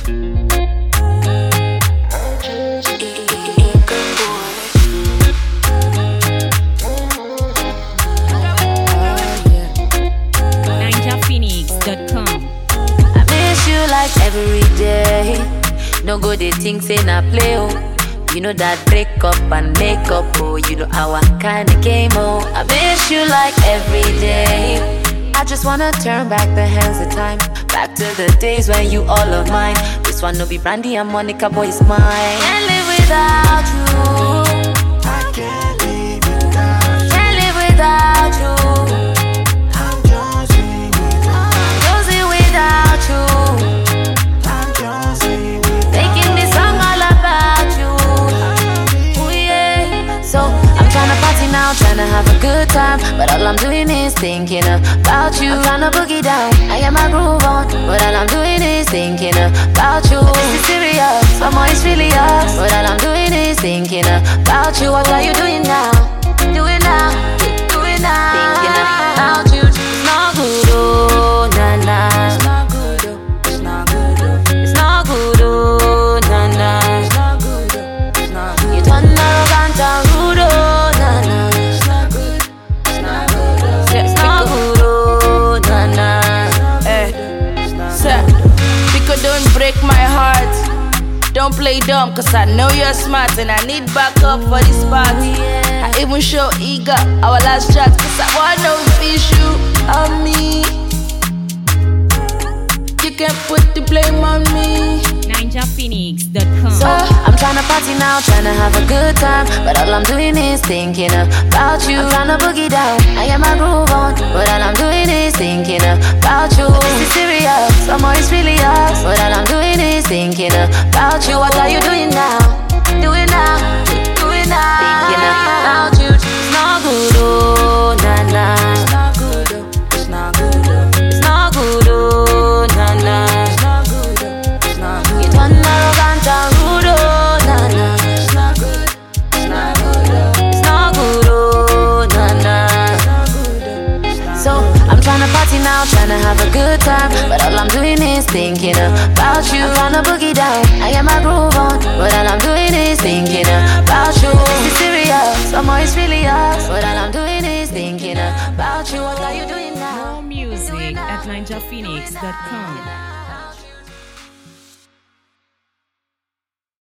Every day, no go they think say na play oh. You know that break up and make up oh. You know our kind of game oh. I miss you like every day. I just wanna turn back the hands of time, back to the days when you all of mine. This one no be Brandy and Monica, boy, it's mine. Can't live without you. I can't live without you. Can't live without you. I'm Josie without you. Josie without you. I'm Josie without Making this song all about you. Ooh, yeah. So I'm tryna party now, tryna have a good time, but all I'm doing is thinking about you. I'm tryna boogie down, I got my groove on, but all I'm doing is thinking about you. This is serious, but more it's really us, but all I'm doing is thinking about you. What are you doing now? Do it now, do it now. Thinking about you. It's not good, oh, nah, nah. It's not good, oh. It's not good, oh. It's not good, oh, nah, nah. It's not good, oh. It's not good. You turn arrogant and rude, oh, nah, nah. It's not good. It's not good, oh. It's not good, oh, nah, nah. It's not Sir, because don't break my heart. Don't play dumb, cause I know you're smart and I need backup for this party. I even show eager our last chat, cause I wanna know if it's you or me. You can put the blame on me. NinjaPhoenix.com. So I'm tryna party now, tryna have a good time, but all I'm doing is thinking about you. I'm tryna boogie down, I got my groove on, but all I'm doing is thinking about you. This is serious, but more it's really us, but all I'm doing is thinking about you. What are you doing now? Do it now, do it now. Thinking about you. It's not good, oh, nah, nah. It's not good, oh. It's not good, oh. It's not good, oh, nah, nah. It's not good, oh. It's not good. You turn arrogant and rude, oh, nah, nah. It's not good. It's not good, oh. It's not good, oh, nah, nah. It's not good, oh. It's not So I'm tryna party now, tryna have a good time, but all I'm doing is thinking about you. I'm tryna boogie down, I got my groove on, but all I'm doing is thinking about you. This is serious, but more it's really us, but all I'm doing is thinking about you. What are you doing now? More music at NinjaPhoenix.com.